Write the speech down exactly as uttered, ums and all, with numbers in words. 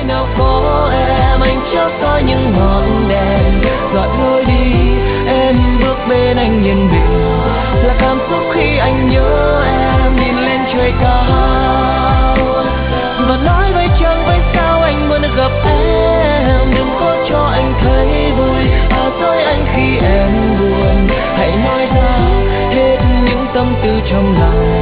nào có em, anh chớp soi những ngọn đèn dọi lối đi. Em bước bên anh nhìn biển, là cảm xúc khi anh nhớ em, nhìn lên trời cao và nói với trăng với sao anh muốn gặp em. Đừng có cho anh thấy vui, à dối anh khi em buồn. Hãy nói ra hết những tâm tư trong lòng,